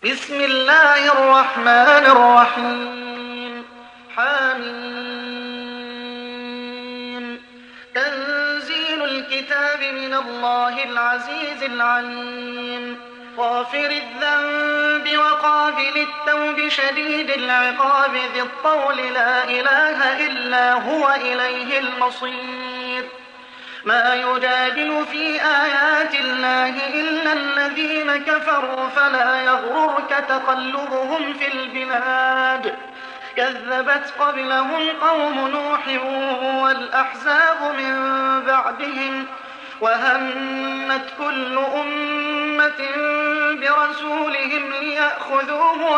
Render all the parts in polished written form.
بسم الله الرحمن الرحيم. حميم. تنزيل الكتاب من الله العزيز العليم. غافر الذنب وقابل التوب شديد العقاب ذي الطول لا إله إلا هو إليه المصير. ما يجادل في آيات الله إلا الذين كفروا فلا يغررك تقلبهم في البلاد. كذبت قبلهم قوم نوح والأحزاب من بعدهم وهمت كل أمة برسولهم ليأخذوه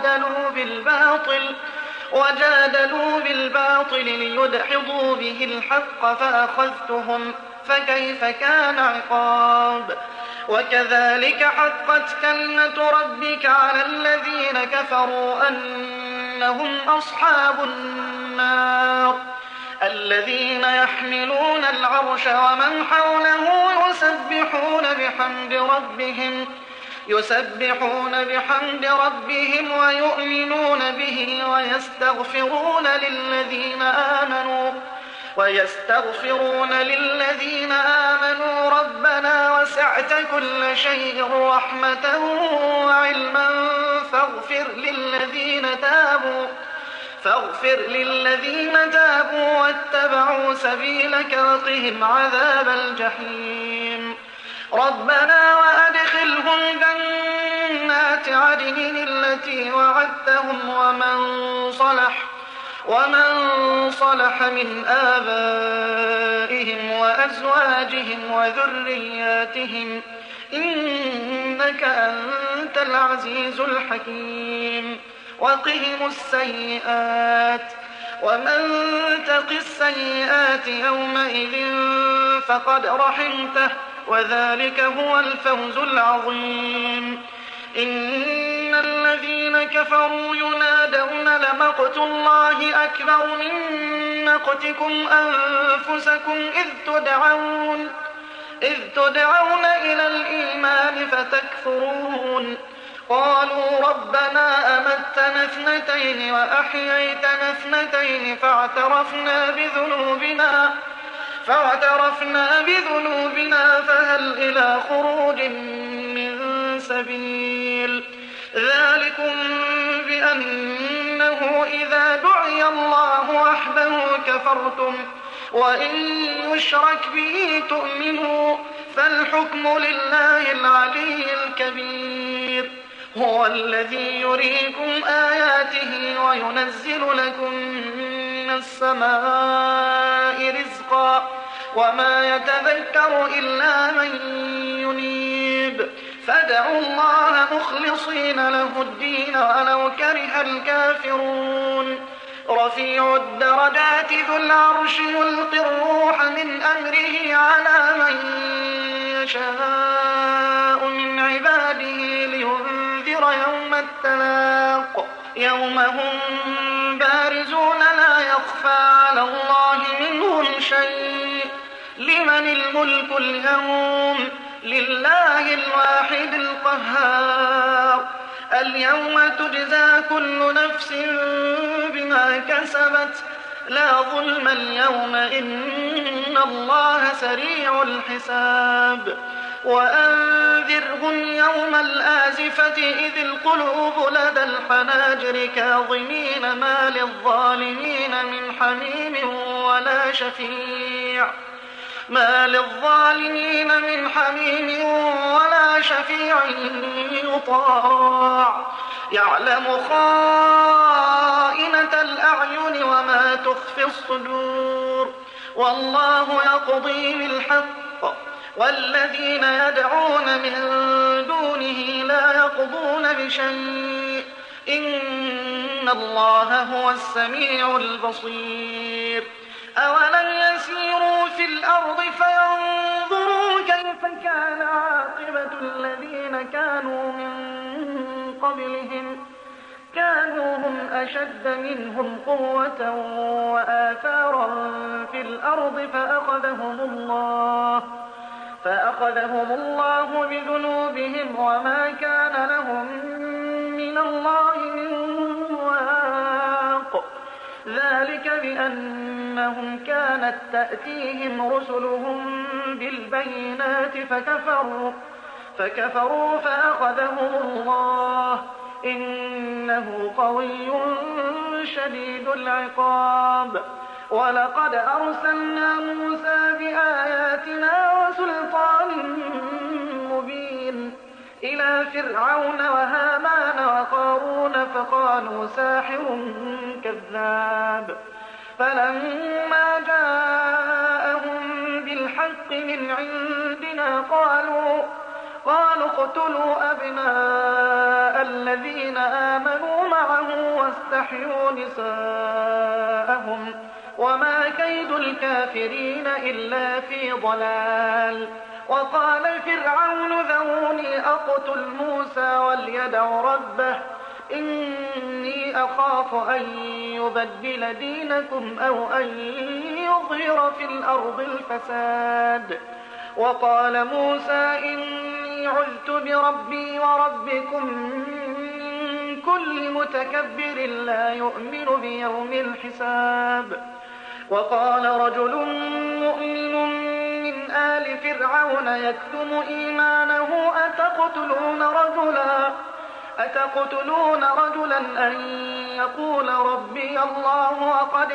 وجادلوا بالباطل ليدحضوا به الحق فأخذتهم فكيف كان عقاب. وكذلك حقت كلمة ربك على الذين كفروا أنهم أصحاب النار. الذين يحملون العرش ومن حوله يسبحون بحمد ربهم ويؤمنون به ويستغفرون للذين آمنوا ربنا وسعت كل شيء رحمة وعلما فاغفر للذين تابوا واتبعوا سبيلك وقهم عذاب الجحيم. ربنا وأدخلهم جنات عدن التي وعدتهم ومن صلح من آبائهم وأزواجهم وذرياتهم إنك أنت العزيز الحكيم. وقهم السيئات ومن تق السيئات يومئذ فقد رحمته وذلك هو الفوز العظيم. إن الذين كفروا ينادون لمقت الله أكبر من مقتكم أنفسكم إذ تدعون إلى الإيمان فتكفرون. قالوا ربنا أمتنا اثنتين وأحييتنا اثنتين فاعترفنا بذنوبنا فهل إلى خروج من سبيل. ذلكم بأنه إذا دعي الله وحده كفرتم وإن يشرك به تؤمنوا فالحكم لله العلي الكبير. هو الذي يريكم آياته وينزل لكم من السماء رزقا وما يتذكر إلا من ينيب. فادعوا الله مخلصين له الدين ولو كره الكافرون. رفيع الدرجات ذو العرش يلقي الروح من أمره على من يشاء من عباده لينذر يوم التلاق يوم هم بارزون لا يخفى على الله منهم شيء. لمن الملك اليوم؟ لله الواحد القهار. اليوم تجزى كل نفس بما كسبت لا ظلم اليوم إن الله سريع الحساب. وأنذرهم يوم الآزفة إذ القلوب لدى الحناجر كاظمين ما للظالمين من حميم ولا شفيع يطاع. يعلم خائنة الأعين وما تخفي الصدور. والله يقضي بالحق والذين يدعون من دونه لا يقضون بشيء إن الله هو السميع البصير. أولم يسيروا في الأرض فينظروا كيف كان عاقبة الذين كانوا من قبلهم كانوا هم أشد منهم قوة وآثارا في الأرض فأخذهم الله بذنوبهم وما كان لهم من الله من واق ذلك بأنهم كانت تأتيهم رسلهم بالبينات فكفروا فأخذهم الله إنه قوي شديد العقاب. ولقد أرسلنا موسى بآياتنا وسلطان مبين إلى فرعون وهامان وقارون فقالوا ساحر كذاب. فلما جاءهم بالحق من عندنا قالوا اقتلوا أبناء الذين آمنوا معه واستحيوا نساءهم وما كيد الكافرين إلا في ضلال. وقال فرعون ذروني أقتل موسى وليدع ربه إني أخاف أن يبدل دينكم أو أن يظهر في الأرض الفساد. وقال موسى إني عذت بربي وربكم من كل متكبر لا يؤمن بيوم الحساب. وقال رجل مؤمن من آل فرعون يكتم إيمانه أتقتلون رجلا أن يقول ربي الله وقد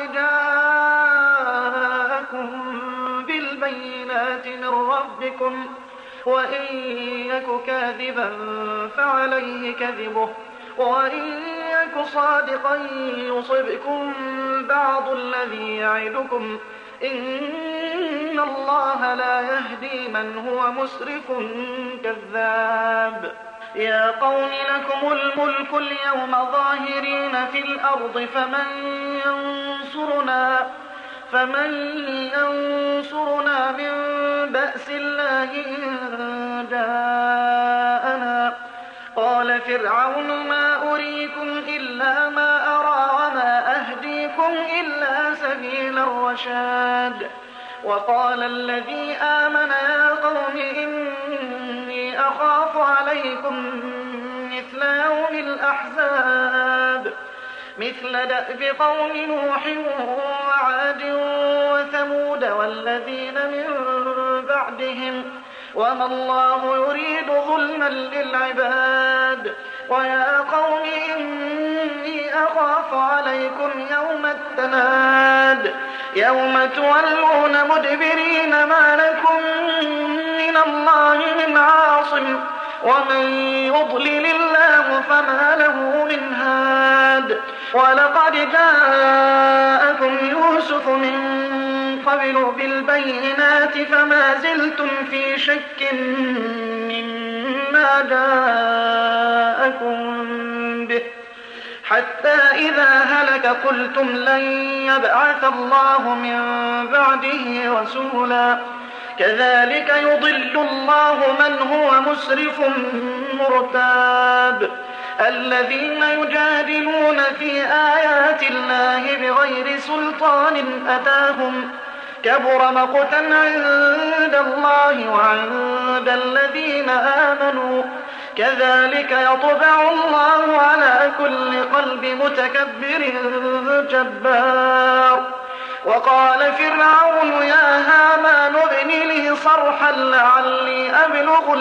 جاءكم بالبينات من ربكم وإن يك كاذبا فعليه كذبه وإن يك صادقا يصبكم بعض الذي يعدكم إن الله لا يهدي من هو مسرف كذاب. يا قوم لكم الملك اليوم ظاهرين في الأرض فمن ينصرنا من بأس الله إن جاءنا. قال فرعون ما أريكم إلا ما أرى وما أهديكم إلا سبيل الرشاد. وقال الذي آمن يا قوم إني أخاف عليكم مثل يوم الأحزاب مثل دأب قوم نوح وعاد وثمود والذين من بعدهم وما الله يريد ظلما للعباد. ويا قوم إني أخاف عليكم يوم التناد يوم تولون مدبرين ما لكم من الله من عاصم ومن يضلل الله فما له من هاد. ولقد جاءكم يوسف من قبل بالبينات فما زلتم في شك مما جاءكم به حتى إذا هلك قلتم لن يبعث الله من بعده رسولا كذلك يضل الله من هو مسرف مرتاب. الذين يجادلون في آيات الله بغير سلطان أتاهم كبر مقتا عند الله وعند الذين آمنوا كذلك يطبع الله على كل قلب متكبر جبار. وقال فرعون يا هامان ابن لي صرحا لعلي أبلغ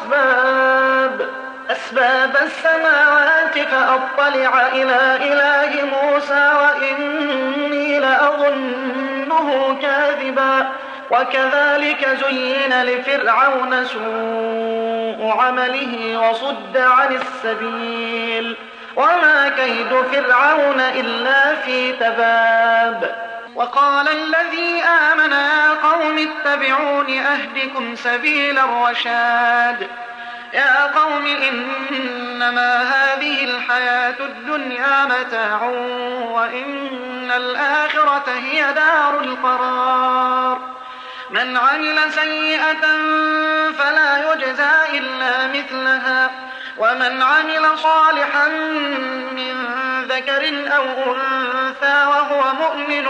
أسباب السماوات فأطلع إلى إله موسى وإني لأظنه كاذبا. وكذلك زين لفرعون سوء عمله وصد عن السبيل وما كيد فرعون إلا في تباب. وقال الذي آمن يا قوم اتبعون أهدكم سبيل الرشاد. يا قوم إنما هذه الحياة الدنيا متاع وإن الآخرة هي دار القرار. من عمل سيئة فلا يجزى إلا مثلها ومن عمل صالحا من ذكر أو أنثى وهو مؤمن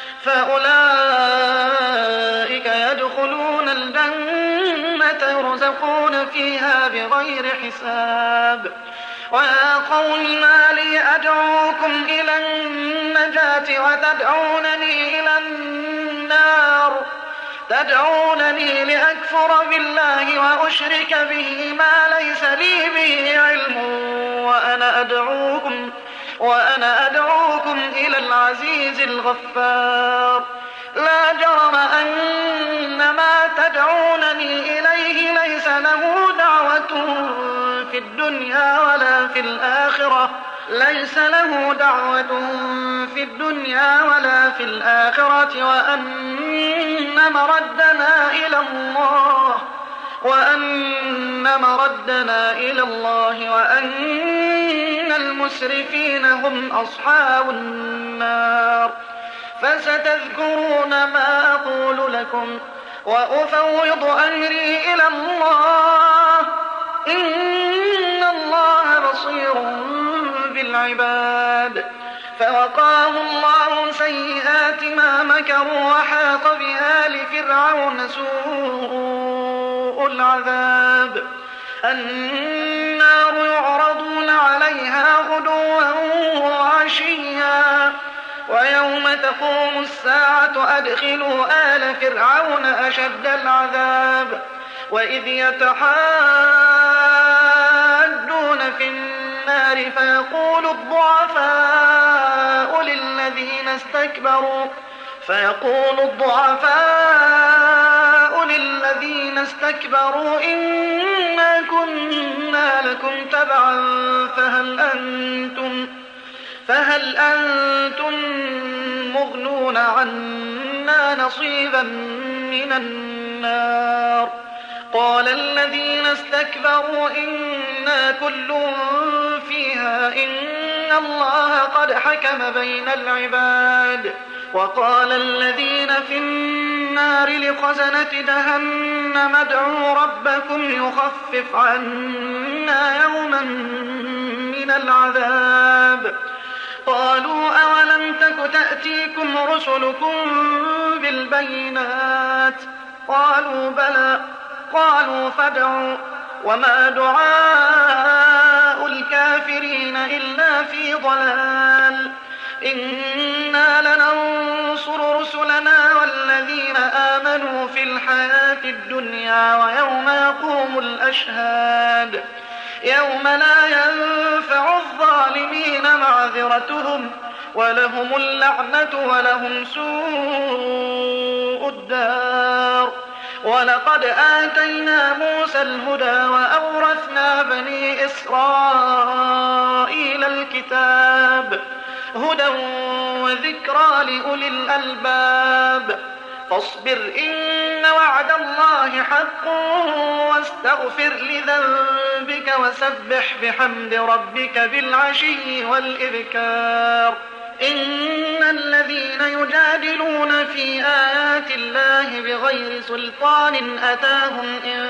فأولئك يدخلون الجنة يخلقون فيها بغير حساب. ويا قوم ما لي أدعوكم إلى النجاة وتدعونني إلى النار، تدعونني لأكفر بالله وأشرك به ما ليس لي به علم وأنا أدعوكم إلى العزيز الغفار. لا جرم أن ما تدعونني إليه ليس له دعوة في الدنيا ولا في الآخرة وأن مردنا إلى الله وأن المسرفين هم أصحاب النار. فستذكرون ما أقول لكم وأفوض أمري إلى الله، إن الله بصير بالعباد. فوقاه الله سيئات ما مكروا وحاق بآل فرعون سوء العذاب. النار يعرضون عليها غدوا وعشيا ويوم تقوم الساعة أدخلوا آل فرعون أشد العذاب. وإذ يتحاجون في النار فيقول الضعفاء للذين استكبروا إنا كنا لكم تبعا فهل أنتم مغنون عنا نصيبا من النار. قال الذين استكبروا إنا كل فيها إن الله قد حكم بين العباد. وقال الذين في النار لخزنة جهنم ادعوا ربكم يخفف عنا يوما من العذاب. قالوا أولم تك تأتيكم رسلكم بالبينات؟ قالوا بلى. قالوا فادعوا. وما دعاء الكافرين إلا في ضلال. إنا لننصر رسلنا والذين آمنوا في الحياة الدنيا ويوم يقوم الأشهاد، يوم لا ينفع الظالمين معذرتهم ولهم اللعنة ولهم سوء الدار. ولقد آتينا موسى الهدى وأورثنا بني إسرائيل الكتاب هدى وذكرى لأولي الألباب. فاصبر إن وعد الله حق واستغفر لذنبك وسبح بحمد ربك بالعشي والإبكار. إن الذين يجادلون في آيات الله بغير سلطان أتاهم إن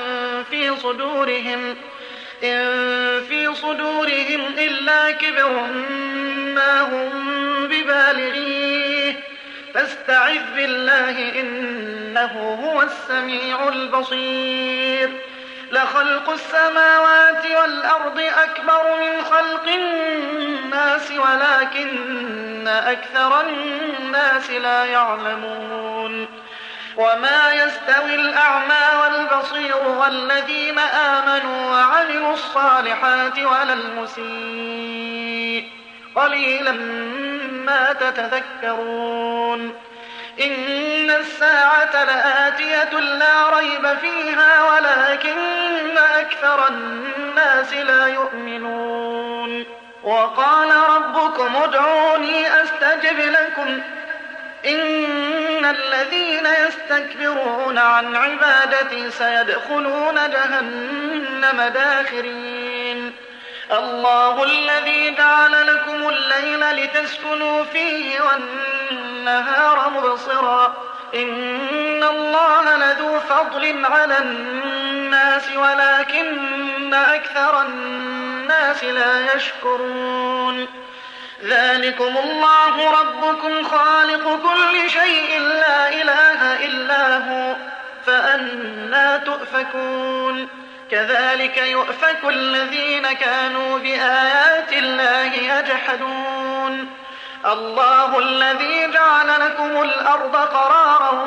في صدورهم إلا كبر ما هم ببالغيه فاستعذ بالله إنه هو السميع البصير. لخلق السماوات والأرض أكبر من خلق الناس ولكن أكثر الناس لا يعلمون. وما يستوي الأعمى والبصير والذين آمنوا وعملوا الصالحات ولا المسيء قليلا ما تتذكرون. إن الساعة لآتية لا ريب فيها ولكن أكثر الناس لا يؤمنون. وقال ربكم ادعوني أستجب لكم إن الذين يستكبرون عن عبادتي سيدخلون جهنم داخرين. الله الذي جعل لكم الليل لتسكنوا فيه والنهار مبصرا إن الله لذو فضل على الناس ولكن أكثر الناس لا يشكرون. ذلكم الله ربكم خالق كل شيء لا إله إلا هو فأنى تؤفكون. كذلك يؤفك الذين كانوا بآيات الله يجحدون الله الذي جعل لكم الأرض قرارا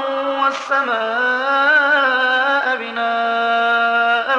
والسماء بناء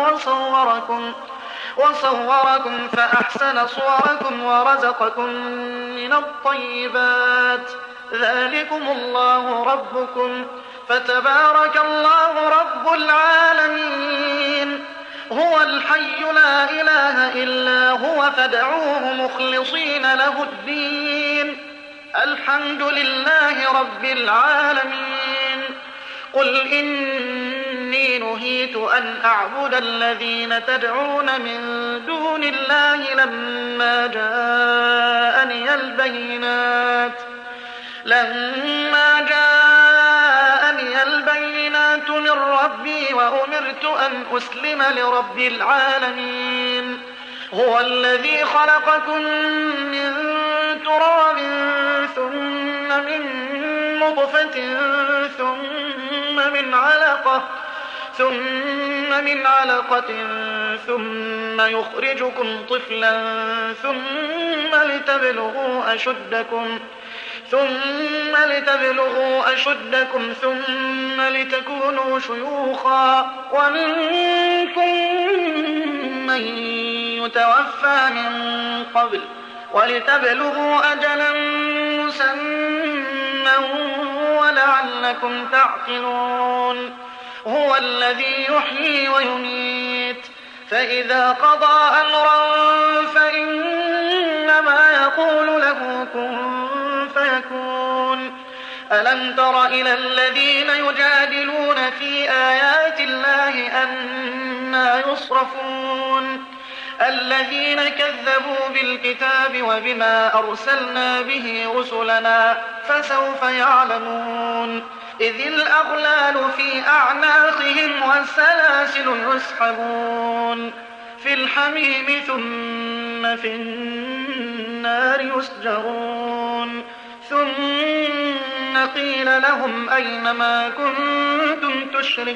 وصوركم فأحسن صوركم ورزقكم من الطيبات ذلكم الله ربكم فتبارك الله رب العالمين هو الحي لا إله إلا هو فادعوه مخلصين له الدين الحمد لله رب العالمين قل إني نهيت أن أعبد الذين تدعون من دون الله لما جاءني البينات من ربي وأمرت أن أسلم لرب العالمين هو الذي خلقكم من تراب ثم من نطفة ثم من علقة ثم يخرجكم طفلا ثم لتبلغوا أشدكم ثم لتكونوا شيوخا ومنكم من يتوفى من قبل ولتبلغوا أجلا مسمى ولعلكم تعقلون هو الذي يحيي ويميت فإذا قضى أمرا فإنما يقول له كن فيكون ألم تر إلى الذين يجادلون في آيات الله أنى يصرفون الذين كذبوا بالكتاب وبما أرسلنا به رسلنا فسوف يعلمون إذ الأغلال في أعناقهم والسلاسل يسحبون في الحميم ثم في النار يسجرون ثم قيل لهم أين ما كنتم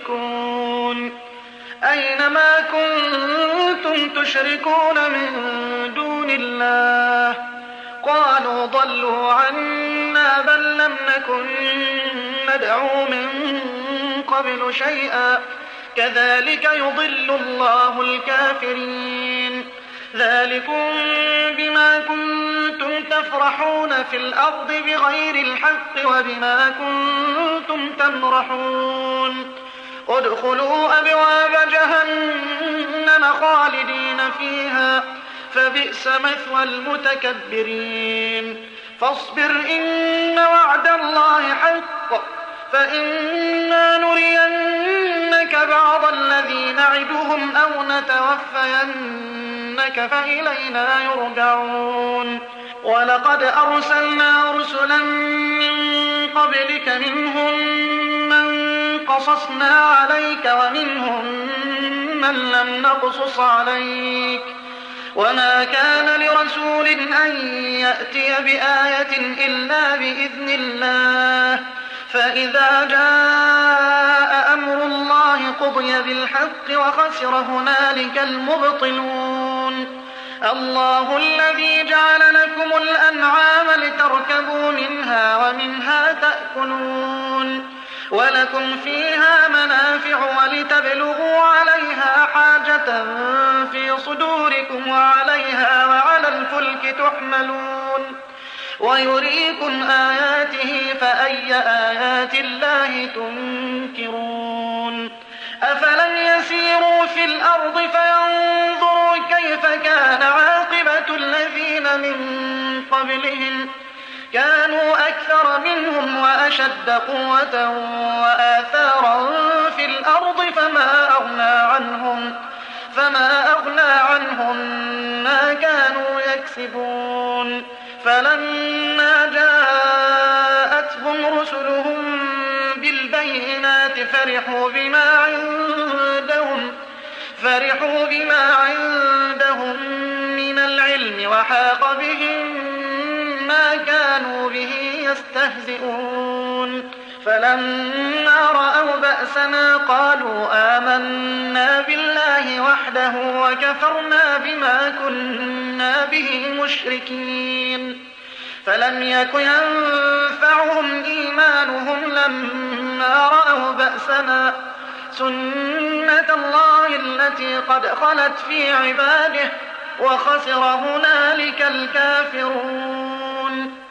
تشركون من دون الله قالوا ضلوا عنا بل لم نكن ندعو من قبل شيئا كذلك يضل الله الكافرين ذلكم بما كنتم تفرحون في الأرض بغير الحق وبما كنتم تمرحون ادخلوا أبواب جهنم خالدين فيها فبئس مثوى المتكبرين فاصبر إن وعد الله حق فإنا نرينك بعض الذي نعدهم أو نتوفينك فإلينا يرجعون ولقد أرسلنا رسلا من قبلك منهم من قصصنا عليك ومنهم من لم نقصص عليك وما كان لرسول أن يأتي بآية إلا بإذن الله فإذا جاء أمر الله قضي بالحق وخسر هنالك المبطلون الله الذي جعل لكم الأنعام لتركبوا منها ومنها تأكلون ولكم فيها منافع ولتبلغوا عليها حاجة في صدوركم وعليها وعلى الفلك تحملون ويريكم آياته فأي آيات الله تنكرون أفلم يسيروا في الأرض فينظروا كيف كان عاقبة الذين من قبلهم كانوا أكثر منهم وأشد قوة وآثارا في الأرض فما أغنى عنهم ما كانوا يكسبون فلما جاءتهم رسلهم بالبينات فرحوا بما عندهم من العلم وحاق بهم ما كانوا به يستهزئون فلما رأوا بأسنا قالوا آمنا بالله وحده وكفرنا بما كنا به مشركين. فلم يك ينفعهم إيمانهم لما رأوا بأسنا سنة الله التي قد خلت في عباده وخسر هنالك الكافرون.